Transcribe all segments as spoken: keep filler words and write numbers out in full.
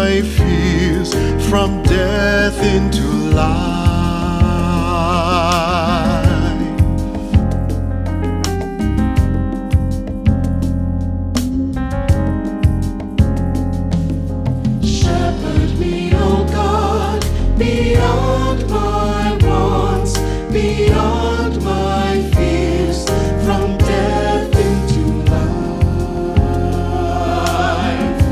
my fears from death into life. Shepherd me, O God, beyond my wants, beyond my fears, from death into life.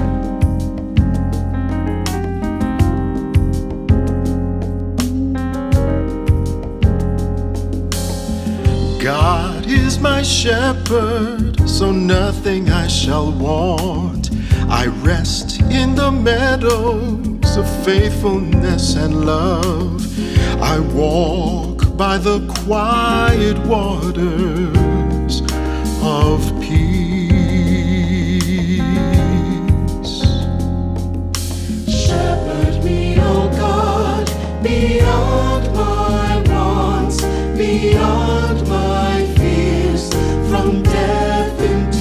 God is my shepherd, so nothing I shall want. I rest in the meadows of faithfulness and love. I walk by the quiet waters of peace. Shepherd me, O God, beyond my wants, beyond my fears, from death into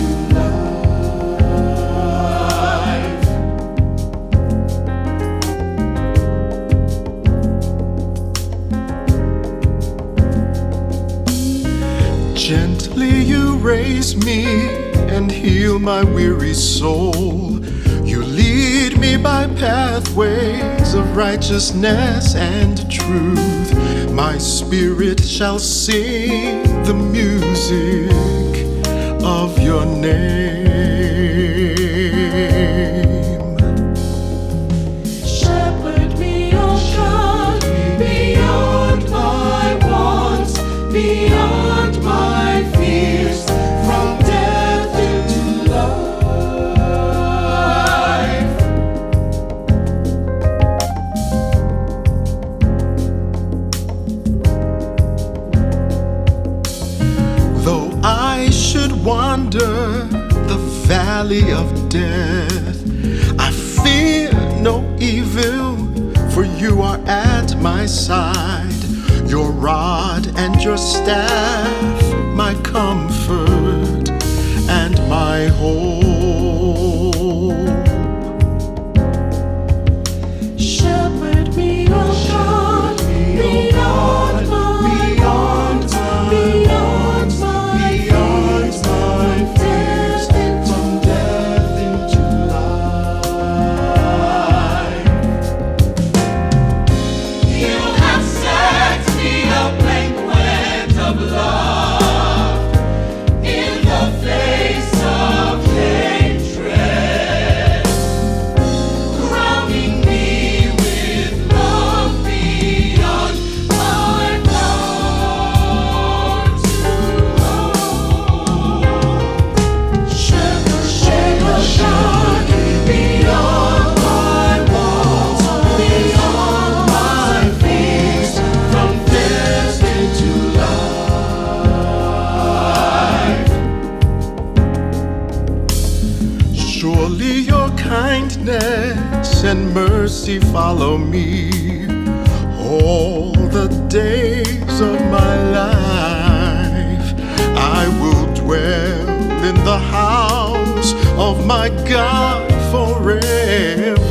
life. Gently you raise me and heal my weary soul. You lead me by pathways of righteousness and truth. My spirit shall sing the music of your name. Shepherd me, O God, beyond my wants, beyond my fears, from death into life. Though I should wander the valley of death, I fear no evil, for you are at my side. Your rod and your staff, my comfort and my hope. Shepherd me, O God, beyond my wants, beyond my fears, from death into life. You have set me a banquet of love in the face of hatred, crowning me with love beyond my power to hold. Shepherd, shepherd, God, beyond my wants, beyond my fears, from death into life. Surely your kindness and mercy follow me all the days of my life. I will dwell in the house of my God forever.